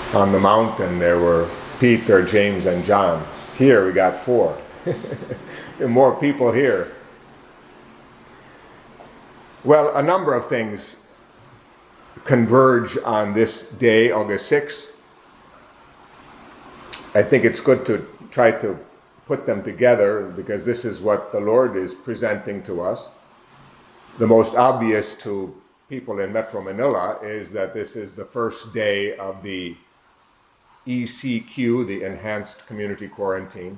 On the mountain there were Peter, James, and John. Here we got 4. And more people here. Well, a number of things converge on this day, August 6th. I think it's good to try to put them together because this is what the Lord is presenting to us. The most obvious to people in Metro Manila is that this is the first day of the ECQ, the Enhanced Community Quarantine.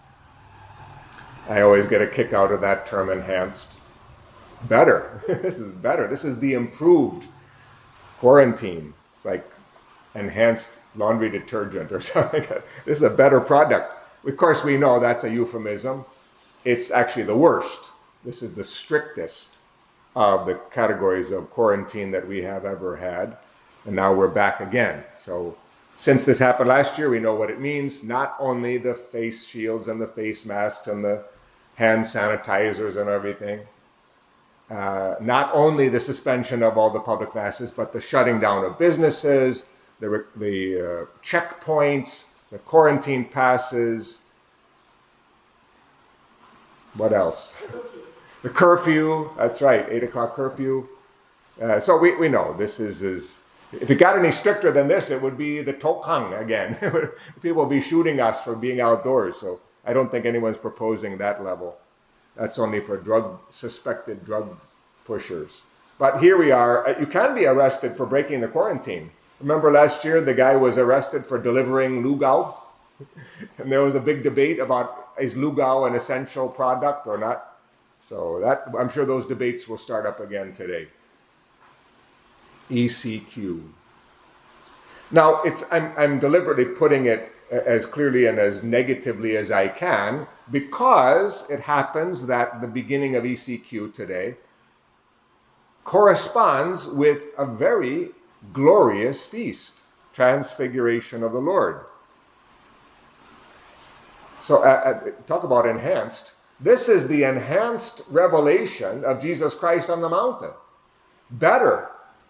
I always get a kick out of that term, enhanced. Better. This is better. This is the improved quarantine. It's like enhanced laundry detergent or something. This is a better product. Of course, we know that's a euphemism. It's actually the worst. This is the strictest of the categories of quarantine that we have ever had. And now we're back again. So since this happened last year, we know what it means. Not only the face shields and the face masks and the hand sanitizers and everything. Not only the suspension of all the public masses, but the shutting down of businesses, the checkpoints, the quarantine passes. What else? The curfew, that's right, 8 o'clock curfew. So we know this is, if it got any stricter than this, it would be the tokhang again. People will be shooting us for being outdoors. So I don't think anyone's proposing that level. That's only for suspected drug pushers. But here we are. You can be arrested for breaking the quarantine. Remember last year, the guy was arrested for delivering lugao? And there was a big debate about, is lugao an essential product or not? So I'm sure those debates will start up again today. ECQ. Now, I'm deliberately putting it as clearly and as negatively as I can because it happens that the beginning of ECQ today corresponds with a very glorious feast, Transfiguration of the Lord. So talk about enhanced. This is the enhanced revelation of Jesus Christ on the mountain. Better.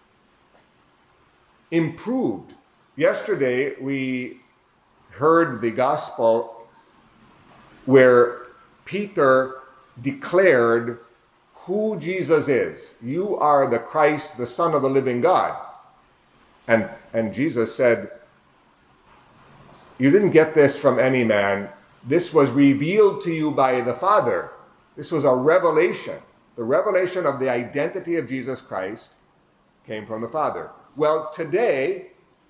Improved. Yesterday we heard the gospel where Peter declared who Jesus is. You are the Christ, the Son of the living God. And Jesus said, you didn't get this from any man. This was revealed to you by the Father. This was a revelation. The revelation of the identity of Jesus Christ came from the Father. Well, today,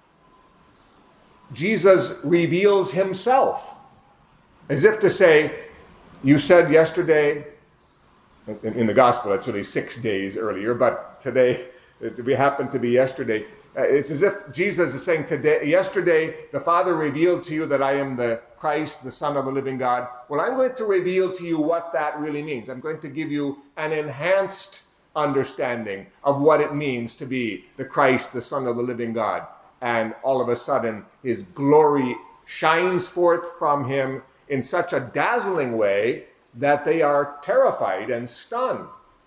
Jesus reveals himself, as if to say, you said yesterday, in the gospel, it's really 6 days earlier, but today, we happen to be yesterday. It's as if Jesus is saying, yesterday, the Father revealed to you that I am the Christ, the Son of the living God. Well, I'm going to reveal to you what that really means. I'm going to give you an enhanced understanding of what it means to be the Christ, the Son of the living God. And all of a sudden, his glory shines forth from him in such a dazzling way that they are terrified and stunned.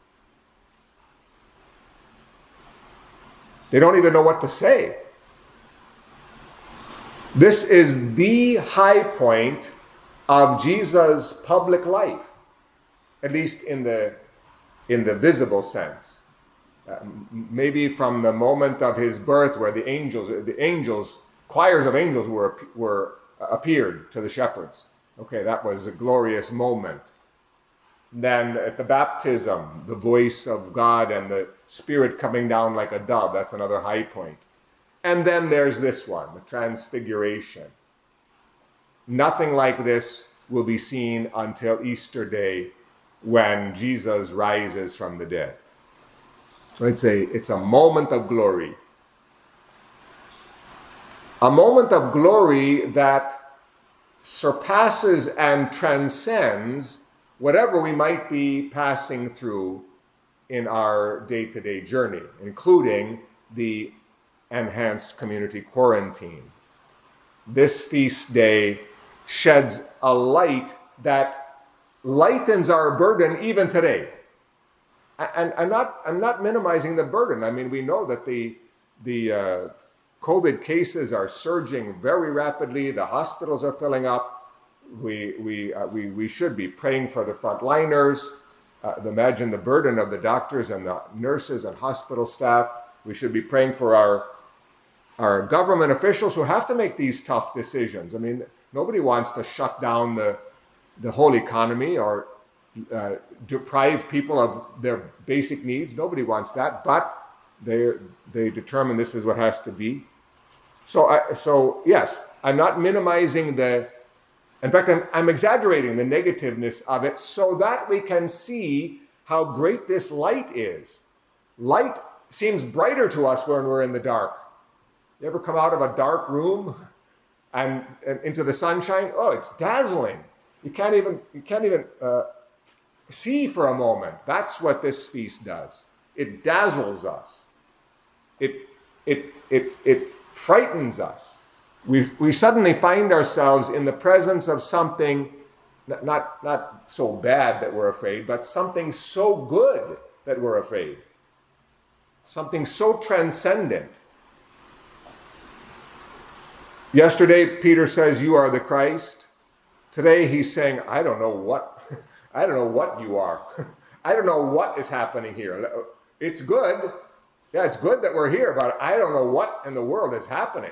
They don't even know what to say. This is the high point of Jesus' public life, at least in the visible sense. Maybe from the moment of his birth, where the angels, choirs of angels were appeared to the shepherds. Okay, that was a glorious moment. Then at the baptism, the voice of God and the Spirit coming down like a dove, that's another high point. And then there's this one, the Transfiguration. Nothing like this will be seen until Easter Day, when Jesus rises from the dead. So it's a moment of glory. A moment of glory that surpasses and transcends whatever we might be passing through in our day-to-day journey, including the enhanced community quarantine. This feast day sheds a light that lightens our burden even today. And I'm not minimizing the burden. I mean, we know that the COVID cases are surging very rapidly. The hospitals are filling up. We should be praying for the frontliners. Imagine the burden of the doctors and the nurses and hospital staff. We should be praying for our government officials who have to make these tough decisions. I mean, nobody wants to shut down the whole economy or deprive people of their basic needs. Nobody wants that, but they determine this is what has to be. So yes, I'm not minimizing in fact, I'm exaggerating the negativeness of it so that we can see how great this light is. Light seems brighter to us when we're in the dark. You ever come out of a dark room and into the sunshine? Oh, it's dazzling. You can't even see for a moment. That's what this feast does. It dazzles us. It frightens us. We suddenly find ourselves in the presence of something not so bad that we're afraid, but something so good that we're afraid. Something so transcendent. Yesterday, Peter says, "You are the Christ." Today, he's saying, I don't know what you are. I don't know what is happening here. It's good. Yeah, it's good that we're here, but I don't know what in the world is happening.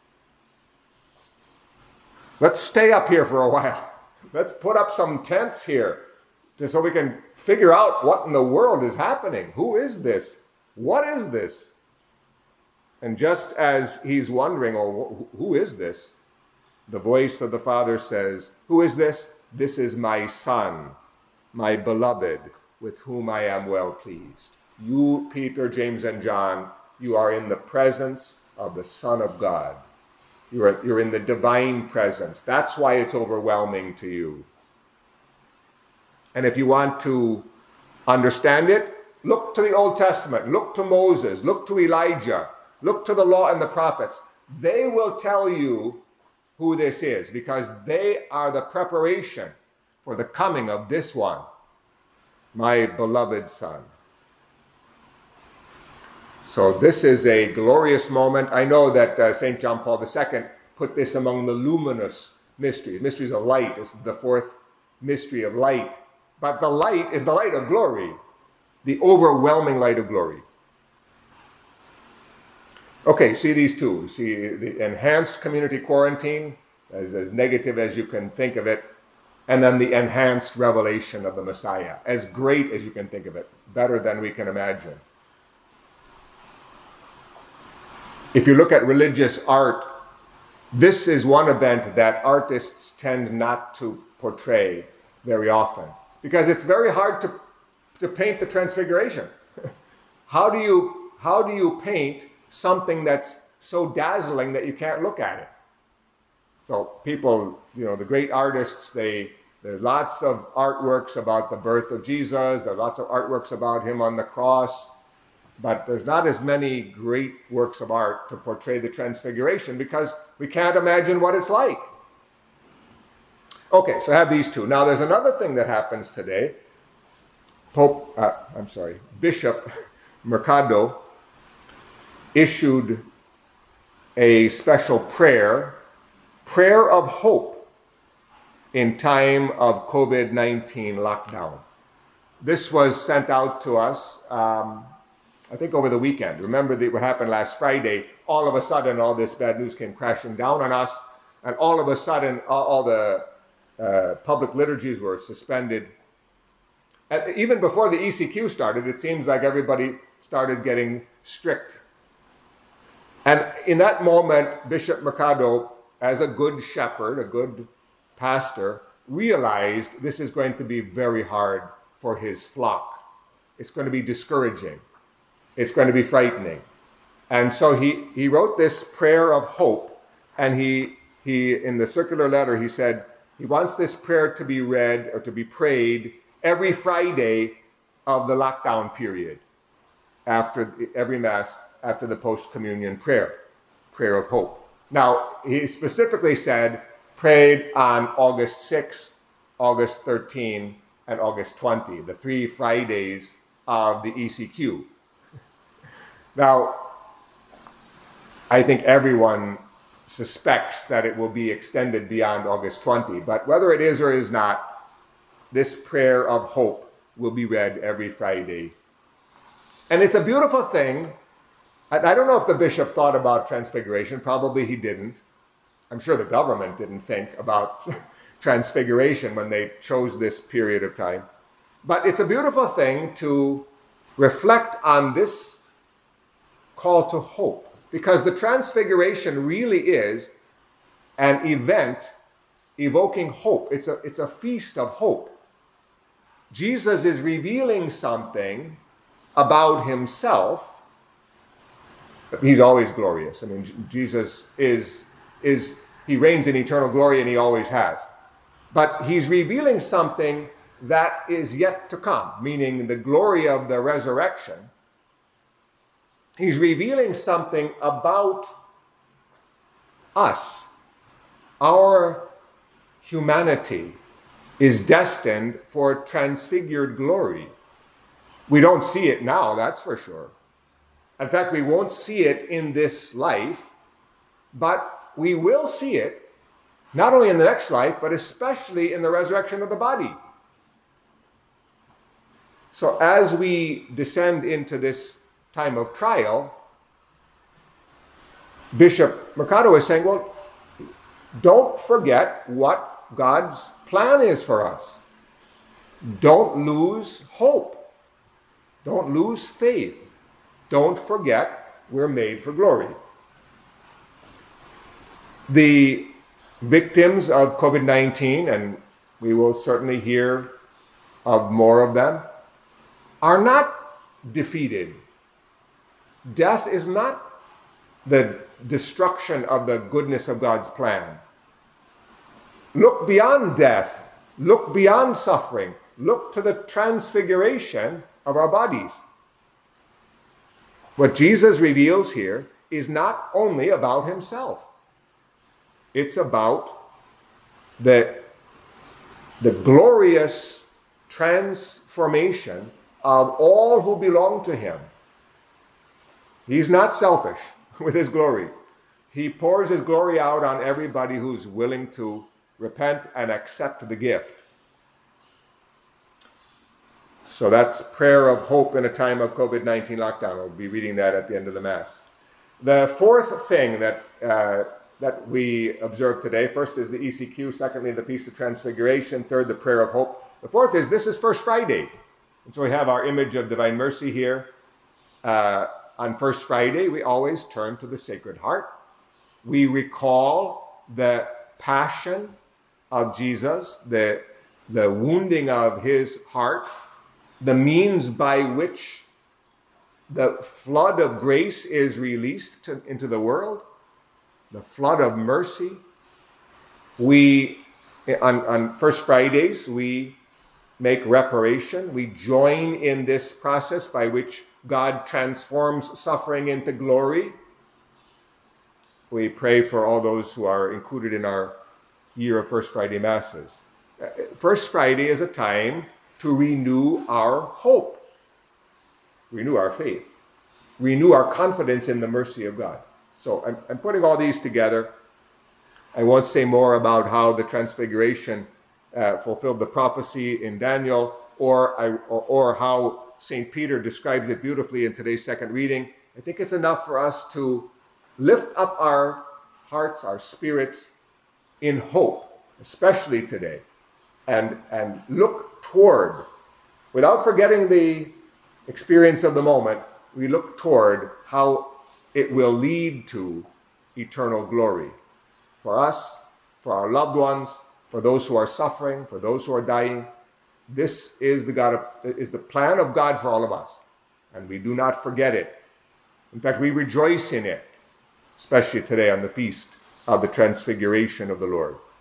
Let's stay up here for a while. Let's put up some tents here so we can figure out what in the world is happening. Who is this? What is this? And just as he's wondering, oh, who is this? The voice of the Father says, "Who is this? This is my Son, my beloved, with whom I am well pleased." You, Peter, James, and John, you are in the presence of the Son of God. You're in the divine presence. That's why it's overwhelming to you. And if you want to understand it, look to the Old Testament, look to Moses, look to Elijah, look to the law and the prophets. They will tell you who this is because they are the preparation for the coming of this one, my beloved Son. So this is a glorious moment. I know that St. John Paul II put this among the luminous mysteries. Mysteries of light is the fourth mystery of light. But the light is the light of glory, the overwhelming light of glory. Okay, see these two. See the enhanced community quarantine, as negative as you can think of it, and then the enhanced revelation of the Messiah, as great as you can think of it, better than we can imagine. If you look at religious art, this is one event that artists tend not to portray very often because it's very hard to paint the Transfiguration. How do you paint something that's so dazzling that you can't look at it? So people, the great artists, there are lots of artworks about the birth of Jesus. There are lots of artworks about him on the cross. But there's not as many great works of art to portray the Transfiguration because we can't imagine what it's like. Okay, so I have these two. Now there's another thing that happens today. Bishop Mercado issued a special prayer of hope in time of COVID-19 lockdown. This was sent out to us I think over the weekend. Remember what happened last Friday? All of a sudden, all this bad news came crashing down on us, and all of a sudden, all the public liturgies were suspended. Even before the ECQ started, it seems like everybody started getting strict. And in that moment, Bishop Mercado, as a good shepherd, a good pastor, realized this is going to be very hard for his flock. It's going to be discouraging. It's going to be frightening. And so he wrote this prayer of hope, and he in the circular letter, he said he wants this prayer to be read or to be prayed every Friday of the lockdown period, after every Mass, after the post-communion prayer of hope. Now, he specifically said prayed on August 6, August 13, and August 20, the 3 Fridays of the ECQ. Now, I think everyone suspects that it will be extended beyond August 20, but whether it is or is not, this prayer of hope will be read every Friday. And it's a beautiful thing. I don't know if the bishop thought about transfiguration. Probably he didn't. I'm sure the government didn't think about transfiguration when they chose this period of time. But it's a beautiful thing to reflect on this call to hope, because the transfiguration really is an event evoking hope. It's a feast of hope. Jesus is revealing something about himself. He's always glorious. I mean, Jesus he reigns in eternal glory, and he always has. But he's revealing something that is yet to come, meaning the glory of the resurrection. He's revealing something about us. Our humanity is destined for transfigured glory. We don't see it now, that's for sure. In fact, we won't see it in this life, but we will see it not only in the next life, but especially in the resurrection of the body. So as we descend into this time of trial, Bishop Mercado is saying, well, don't forget what God's plan is for us. Don't lose hope. Don't lose faith. Don't forget we're made for glory. The victims of COVID-19, and we will certainly hear of more of them, are not defeated. Death is not the destruction of the goodness of God's plan. Look beyond death. Look beyond suffering. Look to the transfiguration of our bodies. What Jesus reveals here is not only about himself. It's about the glorious transformation of all who belong to him. He's not selfish with his glory. He pours his glory out on everybody who's willing to repent and accept the gift. So that's prayer of hope in a time of COVID-19 lockdown. We'll be reading that at the end of the Mass. The fourth thing that we observe today, first is the ECQ, secondly the Feast of Transfiguration, third the prayer of hope. The fourth is this is First Friday. And so we have our image of Divine Mercy here. On First Friday, we always turn to the Sacred Heart. We recall the passion of Jesus, the wounding of his heart, the means by which the flood of grace is released into the world, the flood of mercy. On First Fridays, we make reparation. We join in this process by which God transforms suffering into glory. We pray for all those who are included in our year of First Friday Masses. First Friday is a time to renew our hope, renew our faith, renew our confidence in the mercy of God. So I'm putting all these together. I won't say more about how the Transfiguration fulfilled the prophecy in Daniel, or how St. Peter describes it beautifully in today's second reading. I think it's enough for us to lift up our hearts, our spirits in hope, especially today, and look toward, without forgetting the experience of the moment, we look toward how it will lead to eternal glory for us, for our loved ones, for those who are suffering, for those who are dying. This is the plan of God for all of us, and we do not forget it. In fact, we rejoice in it, especially today on the feast of the Transfiguration of the Lord.